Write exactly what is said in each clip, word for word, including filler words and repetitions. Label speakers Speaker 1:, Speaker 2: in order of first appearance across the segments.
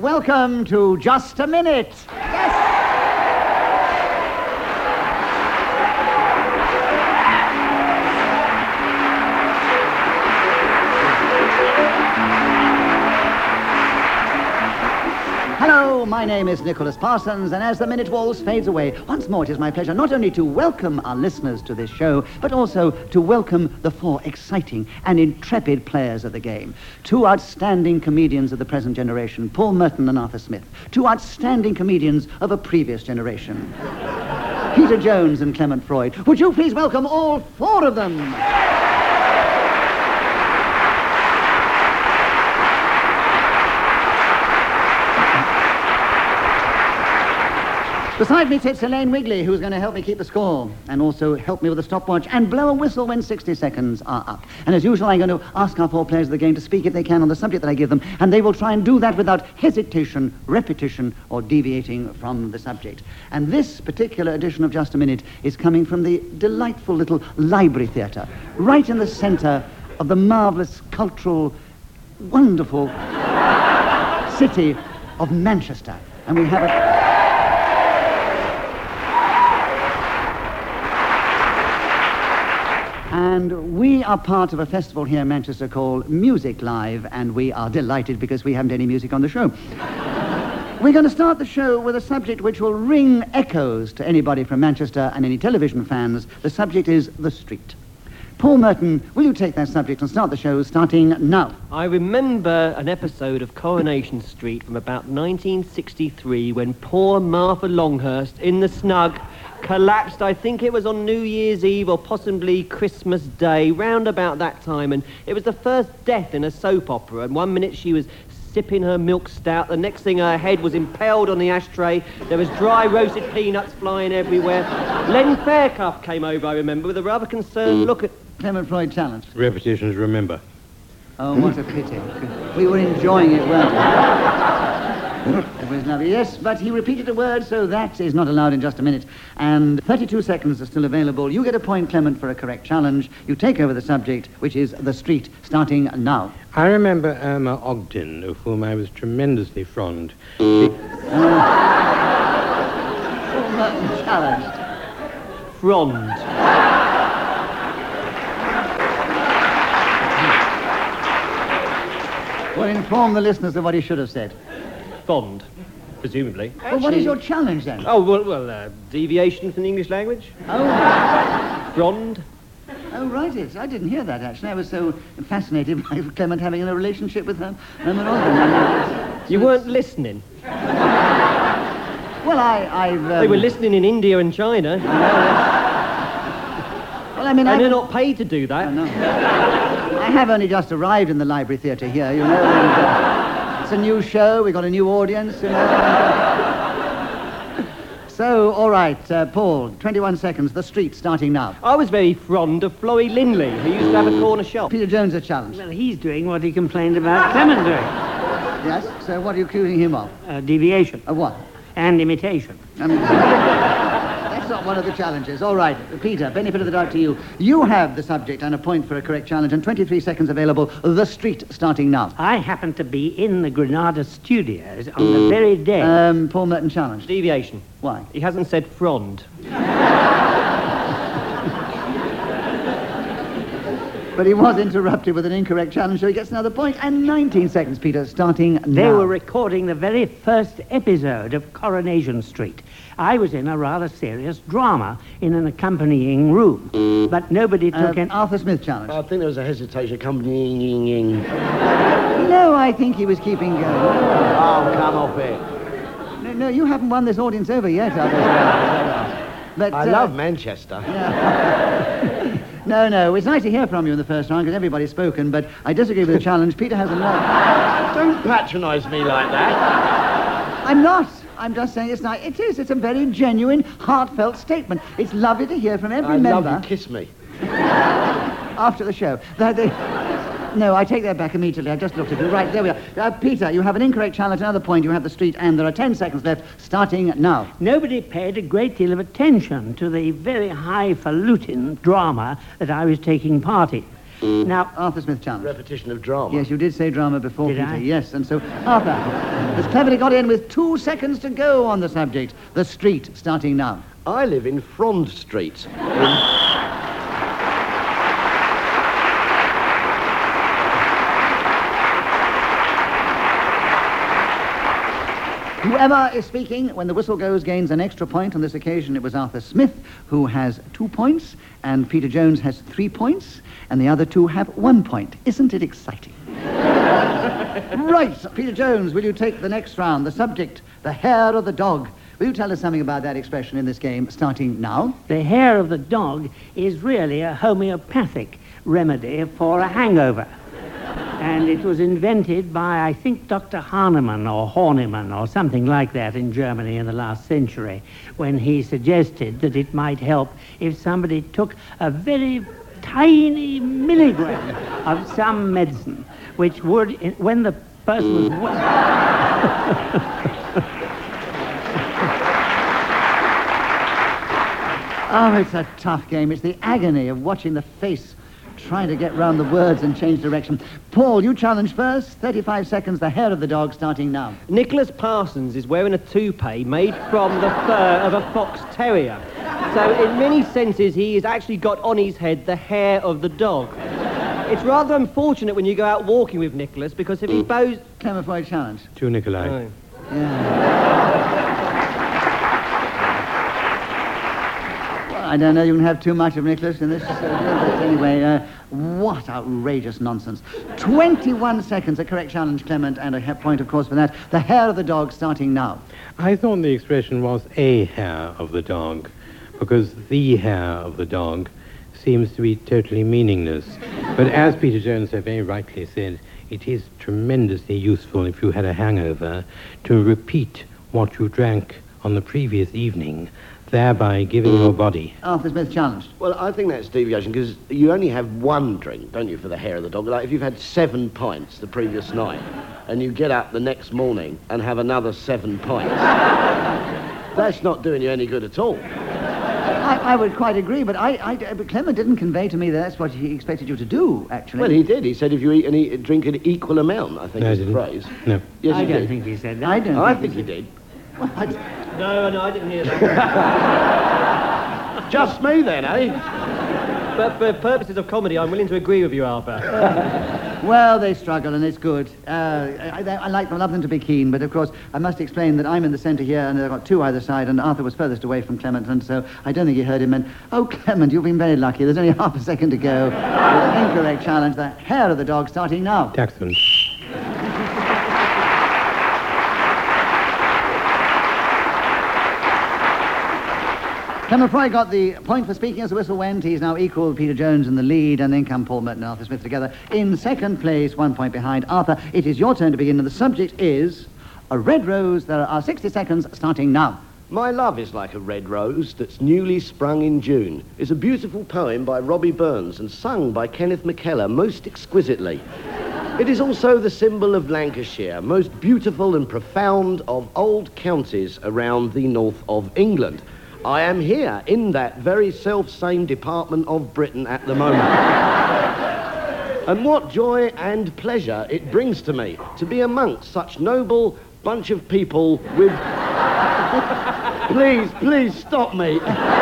Speaker 1: welcome to Just a Minute. Yes. Hello, my name is Nicholas Parsons, and as the minute waltz fades away, once more it is my pleasure not only to welcome our listeners to this show, but also to welcome the four exciting and intrepid players of the game. Two outstanding comedians of the present generation, Paul Merton and Arthur Smith. Two outstanding comedians of a previous generation, Peter Jones and Clement Freud. Would you please welcome all four of them? Beside me sits Elaine Wigley, who's going to help me keep the score, and also help me with the stopwatch, and blow a whistle when sixty seconds are up. And as usual, I'm going to ask our four players of the game to speak, if they can, on the subject that I give them, and they will try and do that without hesitation, repetition, or deviating from the subject. And this particular edition of Just a Minute is coming from the delightful little Library Theatre, right in the centre of the marvellous, cultural, wonderful city of Manchester. And we have a... And we are part of a festival here in Manchester called Music Live, and we are delighted because we haven't any music on the show. We're going to start the show with a subject which will ring echoes to anybody from Manchester and any television fans. The subject is the street. Paul Merton, will you take that subject and start the show starting now?
Speaker 2: I remember an episode of Coronation Street from about nineteen sixty-three when poor Martha Longhurst in the snug collapsed. I think it was on New Year's Eve or possibly Christmas Day, round about that time, and it was the first death in a soap opera. And one minute she was sipping her milk stout, the next thing her head was impaled on the ashtray, there was dry roasted peanuts flying everywhere. Len Fairclough came over, I remember, with a rather concerned look at...
Speaker 1: Clement Freud challenged.
Speaker 3: Repetitions, remember.
Speaker 1: Oh, what a pity. We were enjoying it, weren't we? It was lovely. Yes, but he repeated a word, so that is not allowed in Just a Minute. And thirty-two seconds are still available. You get a point, Clement, for a correct challenge. You take over the subject, which is the street, starting now.
Speaker 3: I remember Irma Ogden, of whom I was tremendously fond.
Speaker 1: Uh, Paul Merton challenged.
Speaker 2: Frond.
Speaker 1: Well, inform the listeners of what he should have said.
Speaker 2: Fond, presumably.
Speaker 1: Well, what is your challenge, then?
Speaker 2: Oh, well, well uh, deviation from the English language.
Speaker 1: Oh.
Speaker 2: Frond.
Speaker 1: Oh, right, it. I didn't hear that, actually. I was so fascinated by Clement having a relationship with her. Um,
Speaker 2: you weren't listening.
Speaker 1: Well, I... I've... Um...
Speaker 2: They were listening in India and China.
Speaker 1: Well, I mean...
Speaker 2: And
Speaker 1: I...
Speaker 2: they're not paid to do that.
Speaker 1: Oh, no. I have only just arrived in the Library Theatre here, you know, and, uh, it's a new show, we've got a new audience, you know. So, all right, uh, Paul, twenty-one seconds, the street, starting now.
Speaker 2: I was very fond of Florrie Lindley, who used to have a corner shop.
Speaker 1: Peter Jones, a challenge.
Speaker 4: Well, he's doing what he complained about Clement doing.
Speaker 1: Yes, so what are you accusing him of?
Speaker 4: Uh, deviation.
Speaker 1: Of what?
Speaker 4: And imitation.
Speaker 1: I mean, that's not one of the challenges. All right, Peter, benefit of the doubt to you. You have the subject and a point for a correct challenge, and twenty-three seconds available. The street, starting now.
Speaker 4: I happened to be in the Granada studios on the very day.
Speaker 1: Um, Paul Merton challenge.
Speaker 2: Deviation.
Speaker 1: Why?
Speaker 2: He hasn't said frond.
Speaker 1: But he was interrupted with an incorrect challenge, so he gets another point. And nineteen seconds, Peter, starting now.
Speaker 4: They were recording the very first episode of Coronation Street. I was in a rather serious drama in an accompanying room, but nobody took
Speaker 1: uh,
Speaker 4: an...
Speaker 1: Arthur Smith challenge.
Speaker 5: I think there was a hesitation accompanying...
Speaker 1: No, I think he was keeping going.
Speaker 5: Oh, come off it.
Speaker 1: No, no, you haven't won this audience over yet, Arthur. But,
Speaker 5: I
Speaker 1: uh,
Speaker 5: love Manchester.
Speaker 1: Yeah. No, no, it's nice to hear from you in the first round because everybody's spoken, but I disagree with the challenge. Peter has a lot.
Speaker 5: Don't patronise me like that.
Speaker 1: I'm not. I'm just saying it's nice. It is. It's a very genuine, heartfelt statement. It's lovely to hear from every
Speaker 5: I
Speaker 1: member.
Speaker 5: love you. Kiss me.
Speaker 1: After the show. The, the, no, I take that back immediately. I just looked at it. Right, there we are. Uh, Peter, you have an incorrect challenge. Another point. You have the street, and there are ten seconds left, starting now.
Speaker 4: Nobody paid a great deal of attention to the very highfalutin drama that I was taking part in. Now,
Speaker 1: Arthur Smith challenge.
Speaker 5: Repetition of drama.
Speaker 1: Yes, you did say drama before,
Speaker 4: Did
Speaker 1: Peter.
Speaker 4: I?
Speaker 1: Yes, and so, Arthur. Has cleverly got in with two seconds to go on the subject. The street, starting now.
Speaker 5: I live in Frond Street.
Speaker 1: Whoever is speaking when the whistle goes gains an extra point. On this occasion, it was Arthur Smith, who has two points, and Peter Jones has three points, and the other two have one point. Isn't it exciting? Right, Peter Jones, will you take the next round? The subject, the hair of the dog. Will you tell us something about that expression in this game, starting now?
Speaker 4: The hair of the dog is really a homeopathic remedy for a hangover. And it was invented by, I think, Doctor Hahnemann or Hornemann or something like that in Germany in the last century, when he suggested that it might help if somebody took a very tiny milligram of some medicine, which would, when the person was...
Speaker 1: Oh, it's a tough game. It's the agony of watching the face trying to get round the words and change direction. Paul, you challenge first. thirty-five seconds, the hair of the dog, starting now.
Speaker 2: Nicholas Parsons is wearing a toupee made from the fur of a fox terrier. So in many senses, he has actually got on his head the hair of the dog. It's rather unfortunate when you go out walking with Nicholas, because if he bows...
Speaker 1: Clement for a challenge.
Speaker 3: To Nikolai.
Speaker 2: Oh.
Speaker 1: Yeah. I don't know, you can have too much of Nicholas in this. Uh, but anyway, uh, what outrageous nonsense. twenty-one seconds, a correct challenge, Clement, and a he- point, of course, for that. The hair of the dog, starting now.
Speaker 3: I thought the expression was a hair of the dog, because the hair of the dog seems to be totally meaningless. But as Peter Jones so very rightly said, it is tremendously useful if you had a hangover to repeat what you drank on the previous evening, thereby giving your body...
Speaker 1: Arthur Smith challenged.
Speaker 5: Well, I think that's deviation, because you only have one drink, don't you, for the hair of the dog? Like, if you've had seven pints the previous night, and you get up the next morning and have another seven pints, that's not doing you any good at all.
Speaker 1: I, I would quite agree, but I, I, but Clement didn't convey to me that that's what he expected you to do, actually.
Speaker 5: Well, he did. He said if you eat and eat, drink an equal amount, I think
Speaker 3: No, I
Speaker 5: is the
Speaker 3: didn't.
Speaker 5: phrase.
Speaker 3: No.
Speaker 5: Yes,
Speaker 4: I
Speaker 5: he
Speaker 4: don't
Speaker 5: did.
Speaker 4: think he said that.
Speaker 1: I don't
Speaker 5: I
Speaker 1: think,
Speaker 5: think he did.
Speaker 1: Well, I-
Speaker 2: No, no, I didn't hear that.
Speaker 5: Just me then, eh?
Speaker 2: But for purposes of comedy, I'm willing to agree with you, Arthur.
Speaker 1: Well, they struggle, and it's good. Uh, I, I like them, I love them to be keen, but of course, I must explain that I'm in the centre here, and I've got two either side, and Arthur was furthest away from Clement, and so I don't think he heard him. And, oh, Clement, you've been very lucky. There's only half a second to go. An incorrect challenge. The hair of the dog, starting now.
Speaker 3: Excellent.
Speaker 1: Clement Fry got the point for speaking as the whistle went. He's now equal with Peter Jones in the lead, and then come Paul Merton and Arthur Smith together in second place, one point behind. Arthur, it is your turn to begin, and the subject is a red rose. There are sixty seconds, starting now.
Speaker 5: My love is like a red rose that's newly sprung in June. It's a beautiful poem by Robbie Burns and sung by Kenneth McKellar most exquisitely. It is also the symbol of Lancashire, most beautiful and profound of old counties around the north of England. I am here in that very self-same department of Britain at the moment. And what joy and pleasure it brings to me to be amongst such noble bunch of people with... Please, please stop me.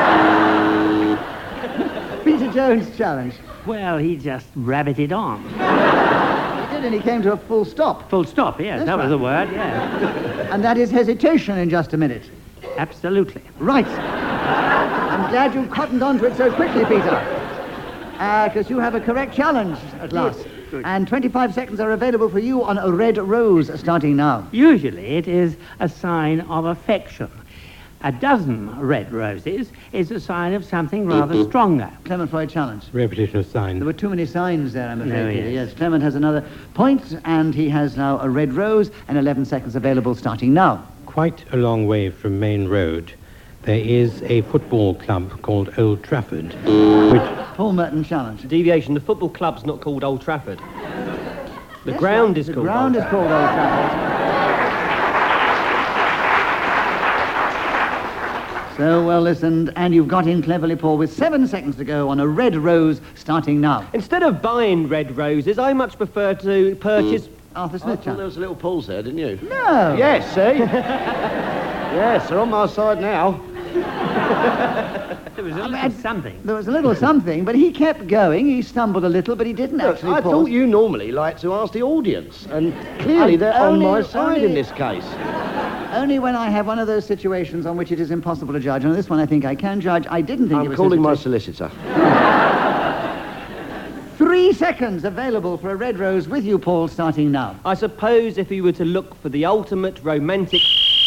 Speaker 1: Peter Jones challenge.
Speaker 4: Well, he just rabbited on.
Speaker 1: He did, and he came to a full stop.
Speaker 4: Full stop, yes,
Speaker 1: That's
Speaker 4: that was
Speaker 1: right.
Speaker 4: the word, yes.
Speaker 1: And that is hesitation in just a minute.
Speaker 4: Absolutely.
Speaker 1: Right. I'm glad you cottoned onto it so quickly, Peter. Because you have a correct challenge at last.
Speaker 4: good.
Speaker 1: And twenty-five seconds are available for you on a red rose, starting now.
Speaker 4: Usually it is a sign of affection. A dozen red roses is a sign of something rather stronger.
Speaker 1: Clement Freud challenge.
Speaker 3: Repetition of signs.
Speaker 1: There were too many signs there, I'm afraid,
Speaker 4: No,
Speaker 1: Peter.
Speaker 4: yes.
Speaker 1: Yes, Clement has another point, and he has now a red rose, and eleven seconds available, starting now.
Speaker 3: Quite a long way from Main Road, there is a football club called Old Trafford, which...
Speaker 1: Paul Merton challenge.
Speaker 2: Deviation, the football club's not called Old Trafford. The
Speaker 1: Yes,
Speaker 2: ground
Speaker 1: right.
Speaker 2: is
Speaker 1: the
Speaker 2: called
Speaker 1: ground
Speaker 2: Old
Speaker 1: is called Old Trafford. So well listened, and you've got in cleverly, Paul, with seven seconds to go on a red rose, starting now.
Speaker 2: Instead of buying red roses, I much prefer to purchase
Speaker 1: Arthur
Speaker 5: I
Speaker 1: Smith
Speaker 5: thought there
Speaker 1: challenge.
Speaker 5: was a little pause there, didn't you?
Speaker 1: No.
Speaker 5: Yes, see? Yes, they're on my side now.
Speaker 4: There was a
Speaker 1: I-
Speaker 4: little something.
Speaker 1: There was a little something, but he kept going. He stumbled a little, but he didn't
Speaker 5: Look,
Speaker 1: actually
Speaker 5: I
Speaker 1: pause.
Speaker 5: thought you normally like to ask the audience, and clearly
Speaker 1: I
Speaker 5: they're on
Speaker 1: only-
Speaker 5: my side
Speaker 1: only-
Speaker 5: in this case.
Speaker 1: Only when I have one of those situations on which it is impossible to judge. And on this one, I think I can judge. I didn't think it
Speaker 5: I'm
Speaker 1: was
Speaker 5: calling my
Speaker 1: sensitive.
Speaker 5: solicitor.
Speaker 1: Three seconds available for a red rose with you, Paul, starting now.
Speaker 2: I suppose if you were to look for the ultimate romantic...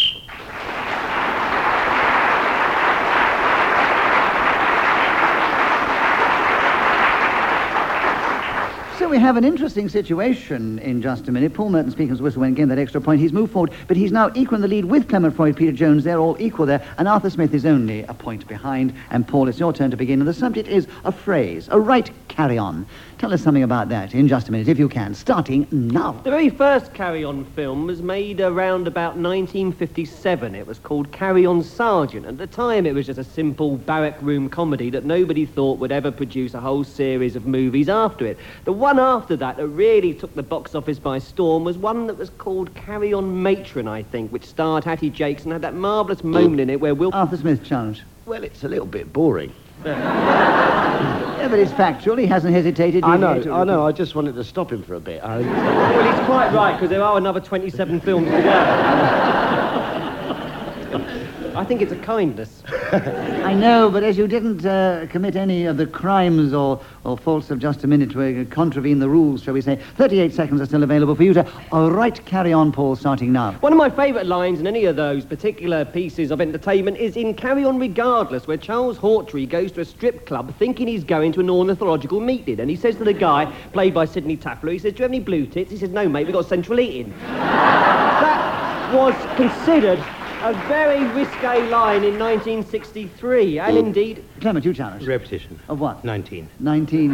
Speaker 1: So we have an interesting situation in just a minute. Paul Merton speaking as whistle when getting that extra point. He's moved forward, but he's now equal in the lead with Clement Freud, Peter Jones. They're all equal there, and Arthur Smith is only a point behind. And Paul, it's your turn to begin. And the subject is a phrase, a right carry-on. Tell us something about that in just a minute, if you can, starting now.
Speaker 2: The very first Carry On film was made around about nineteen fifty-seven. It was called Carry On Sergeant. At the time, it was just a simple barrack room comedy that nobody thought would ever produce a whole series of movies after it. The one after that that really took the box office by storm was one that was called Carry On Matron, I think, which starred Hattie Jakes and had that marvellous moment in it where Will...
Speaker 1: Arthur Smith challenge.
Speaker 5: Well, it's a little bit boring.
Speaker 1: Yeah, but it's factual. He hasn't hesitated.
Speaker 5: I
Speaker 1: He's
Speaker 5: know,
Speaker 1: here to
Speaker 5: I know. I just wanted to stop him for a bit. I...
Speaker 2: Well, he's quite right, because there are another twenty-seven films to go. I think it's a kindness.
Speaker 1: I know, but as you didn't uh, commit any of the crimes or, or faults of just a minute to uh, contravene the rules, shall we say, thirty-eight seconds are still available for you to all right carry on, Paul, starting now.
Speaker 2: One of my favourite lines in any of those particular pieces of entertainment is in Carry On Regardless, where Charles Hawtrey goes to a strip club thinking he's going to an ornithological meeting, and he says to the guy, played by Sidney Taffler, he says, "Do you have any blue tits?" He says, "No, mate, we've got central heating." That was considered a very risque line in nineteen sixty-three, and indeed...
Speaker 1: Clement, you challenge.
Speaker 3: Repetition.
Speaker 1: Of what?
Speaker 3: nineteen.
Speaker 1: nineteen...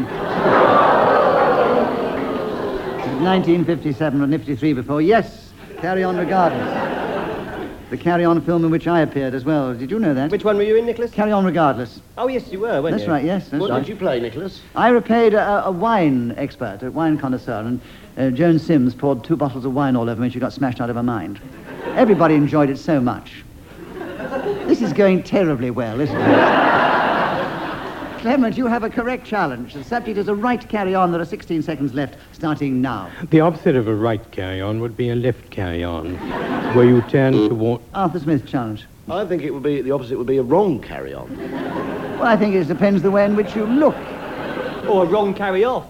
Speaker 1: nineteen fifty-seven or fifty-three before. Yes, Carry On Regardless. The Carry On film in which I appeared as well. Did you know that?
Speaker 2: Which one were you in, Nicholas?
Speaker 1: Carry On Regardless.
Speaker 2: Oh, yes, you were, weren't
Speaker 1: That's
Speaker 2: you?
Speaker 1: right, yes. That's
Speaker 5: What
Speaker 1: right.
Speaker 5: did you play, Nicholas?
Speaker 1: I replayed a, a wine expert, a wine connoisseur, and uh, Joan Sims poured two bottles of wine all over me and she got smashed out of her mind. Everybody enjoyed it so much. This is going terribly well, isn't it? Clement, you have a correct challenge. The subject is a right carry-on. There are sixteen seconds left, starting now.
Speaker 3: The opposite of a right carry-on would be a left carry-on, where you turn toward...
Speaker 1: Arthur Smith challenge.
Speaker 5: I think it would be the opposite. Would be a wrong carry-on.
Speaker 1: Well, I think it depends the way in which you look.
Speaker 2: Or a wrong carry-off.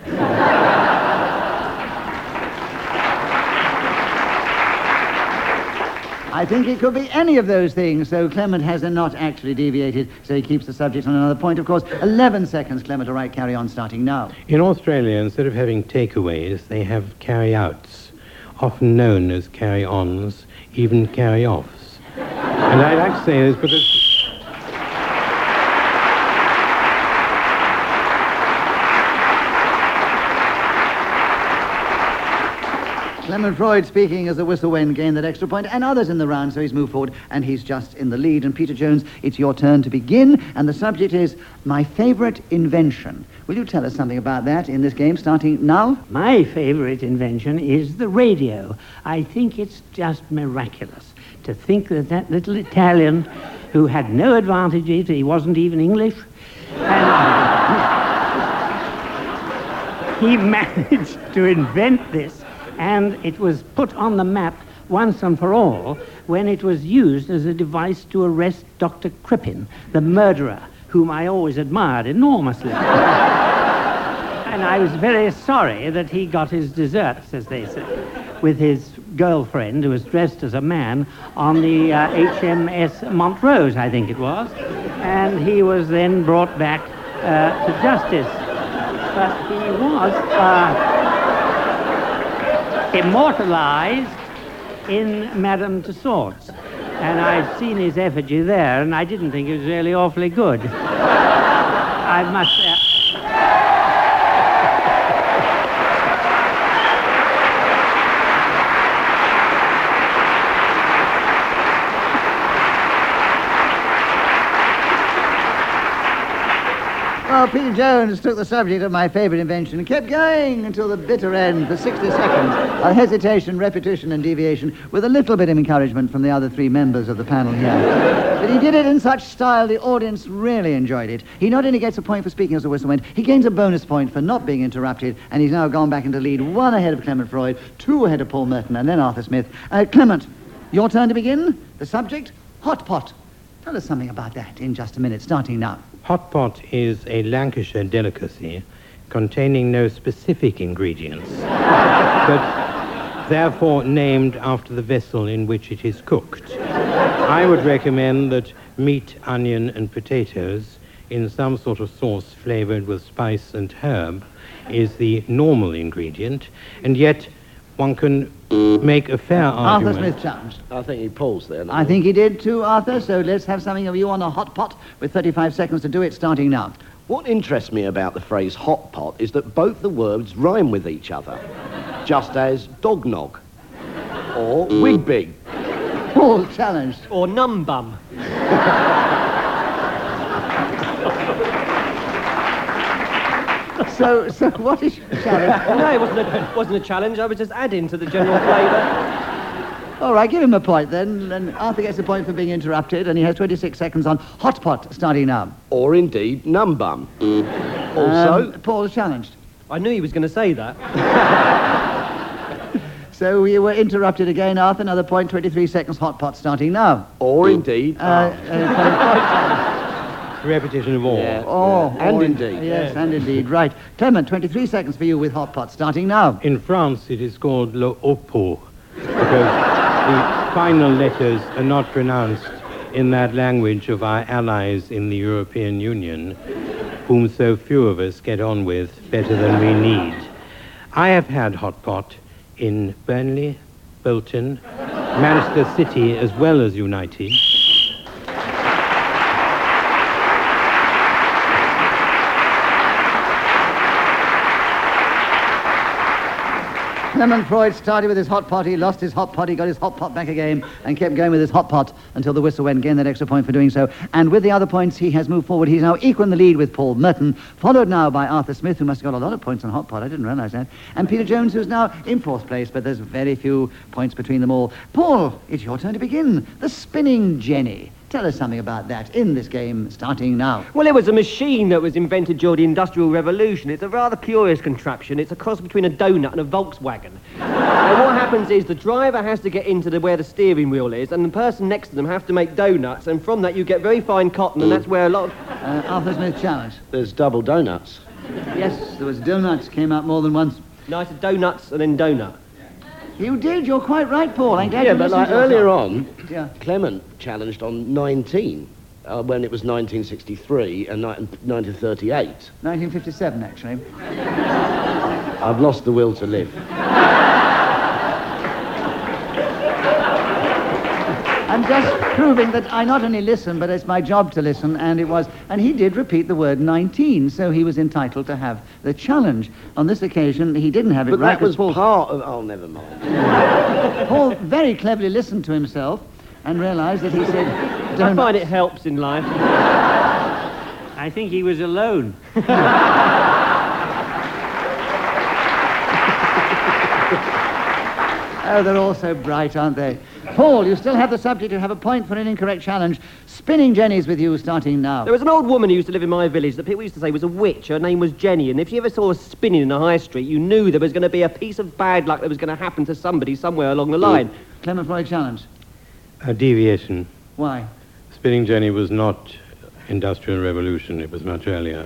Speaker 1: I think it could be any of those things, so Clement has not actually deviated, so he keeps the subject on another point. Of course, eleven seconds, Clement, all right, carry on, starting now.
Speaker 3: In Australia, instead of having takeaways, they have carry-outs, often known as carry-ons, even carry-offs. And I like to say this because...
Speaker 1: Clement Freud speaking as the whistle when gained that extra point, and others in the round, so he's moved forward, and he's just in the lead. And Peter Jones, it's your turn to begin, and the subject is my favourite invention. Will you tell us something about that in this game, starting now?
Speaker 4: My favourite invention is the radio. I think it's just miraculous to think that that little Italian who had no advantages, he wasn't even English, and he managed to invent this, and it was put on the map once and for all when it was used as a device to arrest Doctor Crippen, the murderer, whom I always admired enormously. And I was very sorry that he got his deserts, as they say, with his girlfriend, who was dressed as a man, on the uh, H M S Montrose, I think it was, and he was then brought back uh, to justice. But he was uh, immortalized in Madame Tussauds, and I've seen his effigy there, and I didn't think it was really awfully good. I must say...
Speaker 1: Well, Peter Jones took the subject of my favourite invention and kept going until the bitter end for sixty seconds of hesitation, repetition and deviation, with a little bit of encouragement from the other three members of the panel here. But he did it in such style the audience really enjoyed it. He not only gets a point for speaking as the whistle went, he gains a bonus point for not being interrupted, and he's now gone back into lead, one ahead of Clement Freud, two ahead of Paul Merton, and then Arthur Smith. Uh, Clement, your turn to begin. The subject, hot pot. Tell us something about that in just a minute, starting now.
Speaker 3: Hot pot is a Lancashire delicacy containing no specific ingredients, but therefore named after the vessel in which it is cooked. I would recommend that meat, onion, and potatoes in some sort of sauce flavored with spice and herb is the normal ingredient, and yet one can make a fair argument.
Speaker 1: Arthur Smith challenged.
Speaker 5: I think he paused there.
Speaker 1: I think he did too, Arthur, so let's have something of you on a hot pot with thirty-five seconds to do it, starting now.
Speaker 5: What interests me about the phrase hot pot is that both the words rhyme with each other, just as dog nog or wig big.
Speaker 1: Paul challenged.
Speaker 2: Or num bum.
Speaker 1: So, so what is your challenge?
Speaker 2: No, it wasn't a, wasn't a challenge. I was just adding to the general flavour.
Speaker 1: All right, give him a point then. And Arthur gets a point for being interrupted, and he has twenty-six seconds on hot pot, starting now.
Speaker 5: Or indeed num bum. Also,
Speaker 1: Um, Paul challenged.
Speaker 2: I knew he was going to say that.
Speaker 1: So we were interrupted again, Arthur. Another point, twenty-three seconds, hot pot, starting now.
Speaker 5: or indeed.
Speaker 1: Uh, uh,
Speaker 3: Repetition of all.
Speaker 5: Yeah.
Speaker 1: oh,
Speaker 5: And
Speaker 1: oh,
Speaker 5: indeed.
Speaker 1: Yes, and indeed. Right. Clement, twenty-three seconds for you with hot pot, starting now.
Speaker 3: In France, it is called le oppo, because the final letters are not pronounced in that language of our allies in the European Union, whom so few of us get on with better than we need. I have had hot pot in Burnley, Bolton, Manchester City, as well as United.
Speaker 1: Clement Freud started with his hot pot, he lost his hot pot, he got his hot pot back again, and kept going with his hot pot until the whistle went, gained that extra point for doing so. And with the other points, he has moved forward. He's now equal in the lead with Paul Merton, followed now by Arthur Smith, who must have got a lot of points on hot pot, I didn't realise that, and Peter Jones, who's now in fourth place, but there's very few points between them all. Paul, it's your turn to begin. The spinning jenny. Tell us something about that in this game, starting now.
Speaker 2: Well, it was a machine that was invented during the Industrial Revolution. It's a rather curious contraption. It's a cross between a donut and a Volkswagen. And what happens is the driver has to get into the, where the steering wheel is, and the person next to them have to make donuts, and from that you get very fine cotton, and that's where a lot of...
Speaker 1: Uh, Arthur Smith challenge.
Speaker 5: There's double donuts.
Speaker 1: Yes, there was donuts, came out more than once.
Speaker 2: No, it's donuts and then donut.
Speaker 1: You did, you're quite right, Paul. I'm glad
Speaker 5: Yeah,
Speaker 1: you
Speaker 5: but
Speaker 1: listened
Speaker 5: like
Speaker 1: to
Speaker 5: earlier
Speaker 1: yourself.
Speaker 5: on,
Speaker 1: Yeah.
Speaker 5: Clement challenged on nineteen, uh, when it was nineteen sixty-three and ni- nineteen thirty-eight.
Speaker 1: nineteen fifty-seven, actually.
Speaker 5: I've lost the will to live.
Speaker 1: I'm just proving that I not only listen, but it's my job to listen, and it was... And he did repeat the word nineteen, so he was entitled to have the challenge. On this occasion, he didn't have it
Speaker 5: But
Speaker 1: right.
Speaker 5: that was
Speaker 1: Paul,
Speaker 5: part of... Oh, never mind.
Speaker 1: Paul very cleverly listened to himself and realised that he said...
Speaker 2: I
Speaker 1: Don't
Speaker 2: find it helps in life.
Speaker 4: I think he was alone.
Speaker 1: Oh, they're all so bright, aren't they? Paul, you still have the subject. You have a point for an incorrect challenge. Spinning jennies with you, starting now.
Speaker 2: There was an old woman who used to live in my village that people used to say was a witch. Her name was Jenny, and if you ever saw her spinning in a high street, you knew there was going to be a piece of bad luck that was going to happen to somebody somewhere along the line.
Speaker 1: Clement Freud challenge.
Speaker 3: A deviation.
Speaker 1: Why?
Speaker 3: Spinning jenny was not Industrial Revolution, it was much earlier.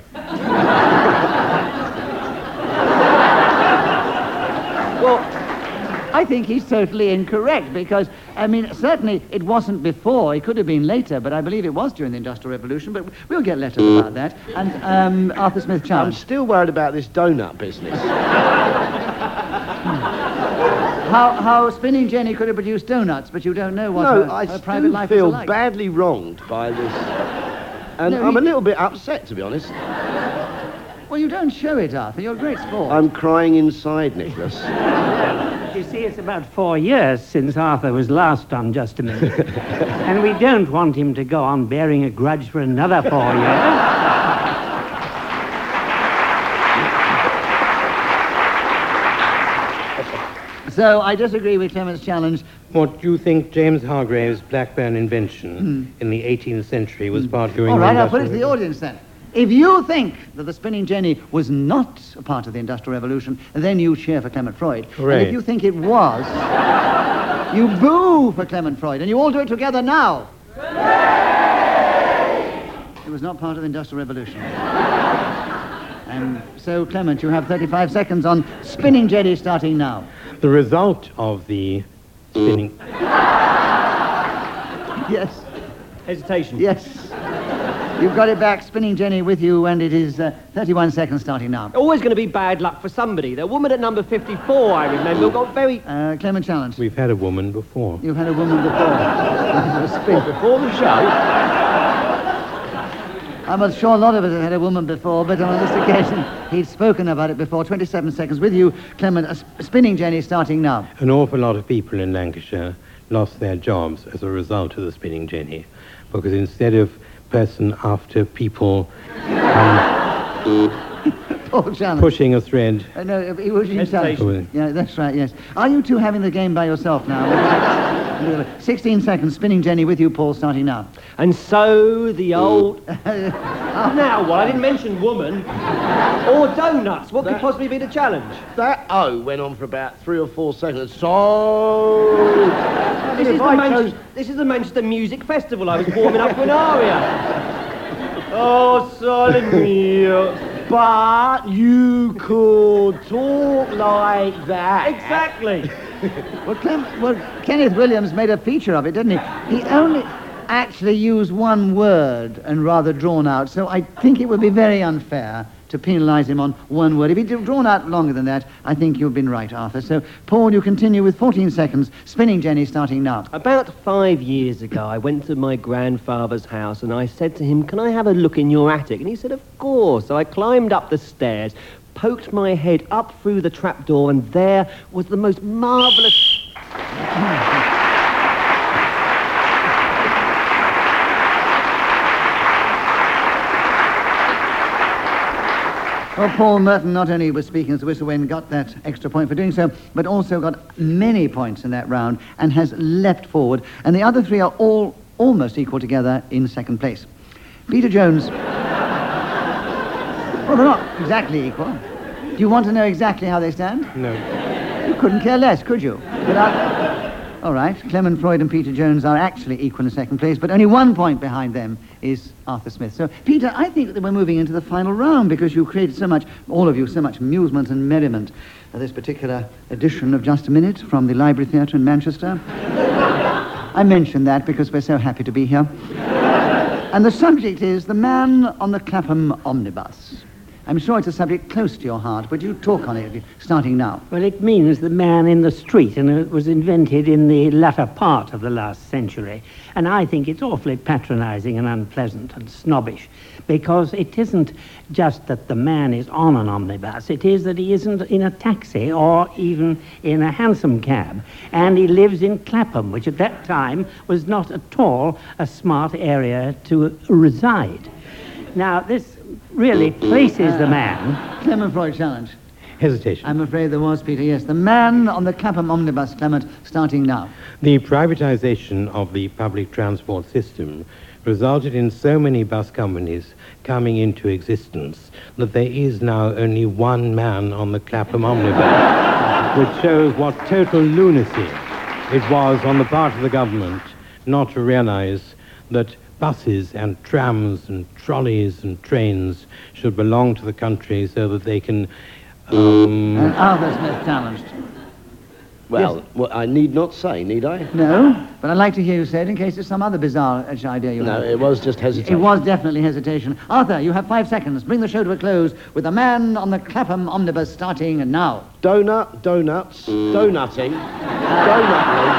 Speaker 1: Well, I think he's totally incorrect because, I mean, certainly it wasn't before. It could have been later, but I believe it was during the Industrial Revolution, but we'll get letters about that. And um, Arthur Smith
Speaker 5: I'm
Speaker 1: challenge.
Speaker 5: still worried about this donut business.
Speaker 1: How, how Spinning Jenny could have produced donuts, but you don't know what
Speaker 5: No,
Speaker 1: her,
Speaker 5: I
Speaker 1: her private
Speaker 5: still
Speaker 1: life
Speaker 5: feel
Speaker 1: was like.
Speaker 5: badly wronged by this. And
Speaker 1: No,
Speaker 5: I'm
Speaker 1: he-
Speaker 5: a little bit upset, to be honest.
Speaker 1: Well, you don't show it, Arthur. You're a great sport.
Speaker 5: I'm crying inside, Nicholas.
Speaker 4: You see, it's about four years since Arthur was last on Just a Minute. And we don't want him to go on bearing a grudge for another four years.
Speaker 1: So I disagree with Clement's challenge.
Speaker 3: What do you think James Hargrave's Blackburn invention in the eighteenth century was part during
Speaker 1: All
Speaker 3: the
Speaker 1: right, I'll put it to the
Speaker 3: Industrial
Speaker 1: audience then. If you think that the spinning jenny was not a part of the Industrial Revolution, then you cheer for Clement Freud. And
Speaker 3: Hooray.
Speaker 1: if you think it was, you boo for Clement Freud. And you all do it together now. It was not part of the Industrial Revolution. And so, Clement, you have thirty-five seconds on spinning jenny starting now.
Speaker 3: The result of the spinning...
Speaker 1: Yes,
Speaker 2: Hesitation.
Speaker 1: yes. You've got it back, spinning jenny with you, and it is uh, thirty-one seconds starting now.
Speaker 2: Always going to be bad luck for somebody. The woman at number fifty-four, I remember, got very...
Speaker 1: Uh, Clement challenge.
Speaker 3: We've had a woman before.
Speaker 1: You've had a woman before. Spin.
Speaker 2: Before the show.
Speaker 1: I'm sure a lot of us have had a woman before, but on this occasion, he'd spoken about it before. twenty-seven seconds with you, Clement. A sp- spinning jenny starting now.
Speaker 3: An awful lot of people in Lancashire lost their jobs as a result of the spinning jenny, because instead of person after people um,
Speaker 1: Paul challenge.
Speaker 3: pushing a thread,
Speaker 1: Uh, no, he was in
Speaker 2: Hesitation.
Speaker 1: challenge. Yeah, that's right, yes. Are you two having the game by yourself now? sixteen seconds, spinning jenny with you, Paul, starting now.
Speaker 2: And so the old... Now what? I didn't mention woman. Or donuts. What could possibly be the challenge?
Speaker 5: That O went on for about three or four seconds. So...
Speaker 2: This is,
Speaker 5: If
Speaker 2: the
Speaker 5: I
Speaker 2: Manchester,
Speaker 5: chose-
Speaker 2: this is the Manchester Music Festival. I was warming up for an aria. Oh, Solomia.
Speaker 5: But you could talk like that.
Speaker 2: Exactly.
Speaker 1: Well, Clem, well, Kenneth Williams made a feature of it, didn't he? He only actually used one word and rather drawn out, so I think it would be very unfair to penalise him on one word. If he'd drawn out longer than that, I think you've been right, Arthur. So, Paul, you continue with fourteen seconds, spinning jenny starting now.
Speaker 2: About five years ago, I went to my grandfather's house and I said to him, can I have a look in your attic? And he said, of course. So I climbed up the stairs, poked my head up through the trapdoor, and there was the most marvellous...
Speaker 1: Well, Paul Merton not only was speaking as the whistle-wind, got that extra point for doing so, but also got many points in that round and has leapt forward. And the other three are all almost equal together in second place. Peter Jones... Well, they're not exactly equal. Do you want to know exactly how they stand?
Speaker 3: no.
Speaker 1: You couldn't care less, could you? But I... All right, Clement Freud and Peter Jones are actually equal in second place, but only one point behind them is Arthur Smith. So, Peter, I think that we're moving into the final round because you created so much, all of you, so much amusement and merriment for this particular edition of Just a Minute from the Library Theatre in Manchester. I mention that because we're so happy to be here. And the subject is the man on the Clapham omnibus. I'm sure it's a subject close to your heart. Would you talk on it, starting now?
Speaker 4: Well, it means the man in the street, and it was invented in the latter part of the last century. And I think it's awfully patronising and unpleasant and snobbish, because it isn't just that the man is on an omnibus, it is that he isn't in a taxi or even in a hansom cab. And he lives in Clapham, which at that time was not at all a smart area to reside. Now, this really places the man...
Speaker 1: Clement Freud challenge.
Speaker 3: Hesitation.
Speaker 1: I'm afraid there was, Peter, yes. The man on the Clapham omnibus, Clement, starting now.
Speaker 3: The privatization of the public transport system resulted in so many bus companies coming into existence that there is now only one man on the Clapham omnibus, which shows what total lunacy it was on the part of the government not to realize that buses and trams and trolleys and trains should belong to the country so that they can... Um,
Speaker 1: And Arthur Smith challenged.
Speaker 5: Well,
Speaker 1: Yes.
Speaker 5: well, I need not say, need I?
Speaker 1: No, but I'd like to hear you say it in case it's some other bizarre uh, idea you
Speaker 5: No,
Speaker 1: have.
Speaker 5: it was just
Speaker 1: It
Speaker 5: hesitation.
Speaker 1: was definitely hesitation. Arthur, you have five seconds. Bring the show to a close with the man on the Clapham omnibus starting now.
Speaker 5: Donut, donuts, donutting, donutling,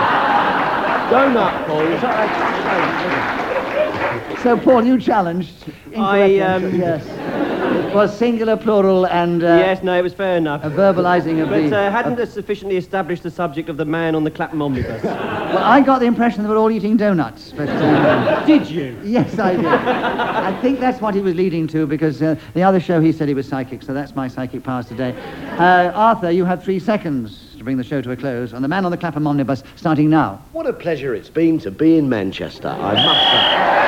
Speaker 5: donut balls.
Speaker 1: So, Paul, you challenged.
Speaker 2: I,
Speaker 1: Incorrect
Speaker 2: um,
Speaker 1: answer, Yes. It was singular, plural, and uh,
Speaker 2: yes, no, it was fair enough.
Speaker 1: a verbalising of
Speaker 2: But
Speaker 1: the...
Speaker 2: uh, hadn't it sufficiently established the subject of the man on the Clapham omnibus?
Speaker 1: Well, I got the impression they were all eating donuts, but... Uh,
Speaker 2: Did you?
Speaker 1: yes, I did. I think that's what he was leading to, because uh, the other show he said he was psychic, so that's my psychic powers today. Uh, Arthur, you have three seconds. to bring the show to a close, and the Man on the Clapham Omnibus starting now.
Speaker 5: What a pleasure it's been to be in Manchester, I must say.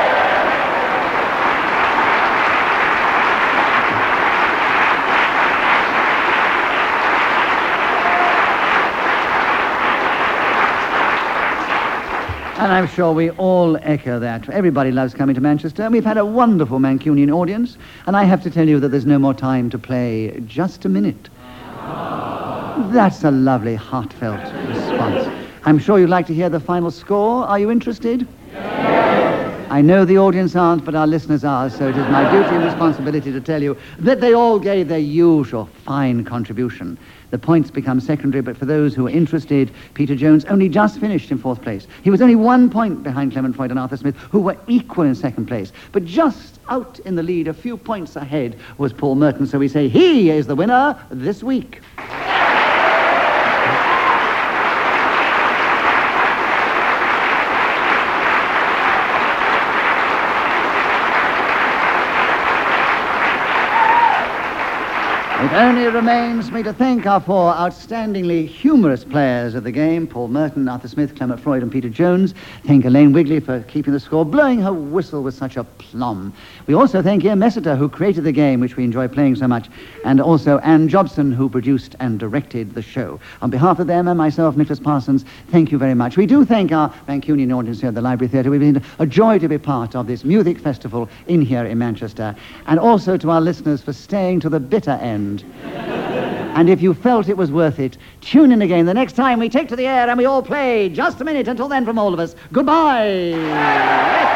Speaker 1: And I'm sure we all echo that. Everybody loves coming to Manchester. We've had a wonderful Mancunian audience, and I have to tell you that there's no more time to play Just a Minute. That's a lovely, heartfelt response. I'm sure you'd like to hear the final score. Are you interested? Yes. I know the audience aren't, but our listeners are, so it is my duty and responsibility to tell you that they all gave their usual fine contribution. The points become secondary, but for those who are interested, Peter Jones only just finished in fourth place. He was only one point behind Clement Freud and Arthur Smith, who were equal in second place. But just out in the lead, a few points ahead, was Paul Merton, so we say he is the winner this week. It only remains me to thank our four outstandingly humorous players of the game, Paul Merton, Arthur Smith, Clement Freud and Peter Jones. Thank Elaine Wigley for keeping the score, blowing her whistle with such a plum. We also thank Ian Messiter, who created the game, which we enjoy playing so much, and also Anne Jobson, who produced and directed the show. On behalf of them and myself, Nicholas Parsons, thank you very much. We do thank our Mancunian audience here at the Library Theatre. We've been a joy to be part of this music festival in here in Manchester, and also to our listeners for staying to the bitter end. And if you felt it was worth it, tune in again the next time we take to the air and we all play Just a Minute. Until then, from all of us, goodbye.